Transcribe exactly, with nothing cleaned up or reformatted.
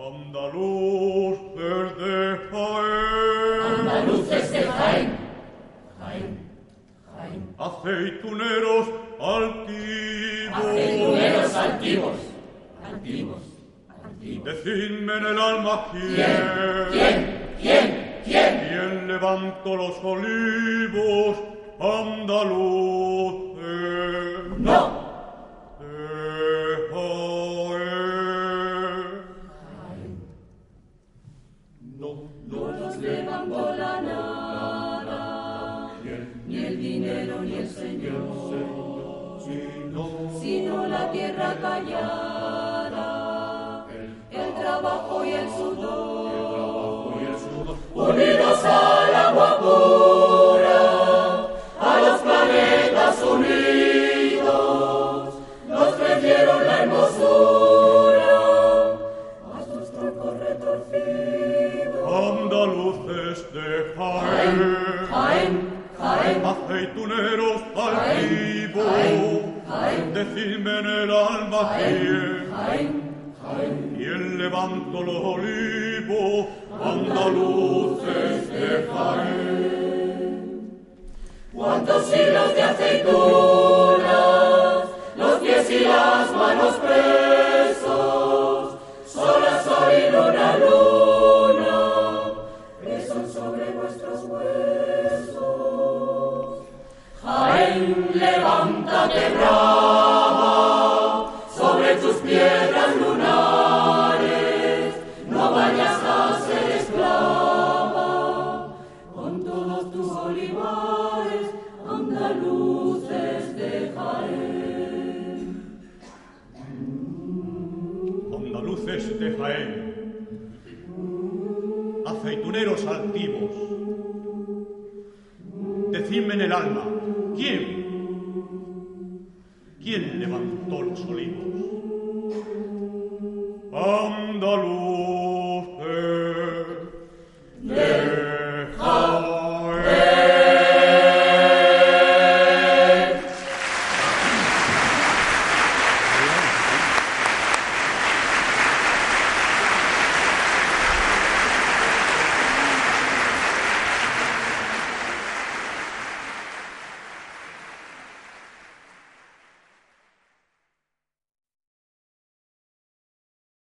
Andaluces de Jaén. Andaluces de Jaén. Jaén. Jaén. Aceituneros altivos. Aceituneros altivos. Altivos. Altivos. Decidme en el alma quién. ¿Quién? ¿Quién? ¿Quién? ¿Quién levantó los olivos andaluces? No. Levantó la nada, ni el dinero ni el Señor, sino la tierra callada, el trabajo y el sudor, unidos al agua pura, a los planetas unidos, nos trajeron la hermosura, a sus troncos retorcidos. Andaluces de Jaén, Jaén, Jaén, aceituneros altivos, decidme en el alma quién, Jaén, Jaén, quién levantó los olivos, andaluces de Jaén. ¿Cuántos siglos de aceitunas, los pies y las manos presos, sola sol y luna, luna, sobre vuestros huesos? Jaén, levántate brava, sobre tus piedras lunares, no vayas a ser esclava, con todos tus olivares, andaluces de Jaén. Andaluces de Jaén, aceituneros altivos, decidme en el alma, ¿quién? ¿Quién levantó los olivos?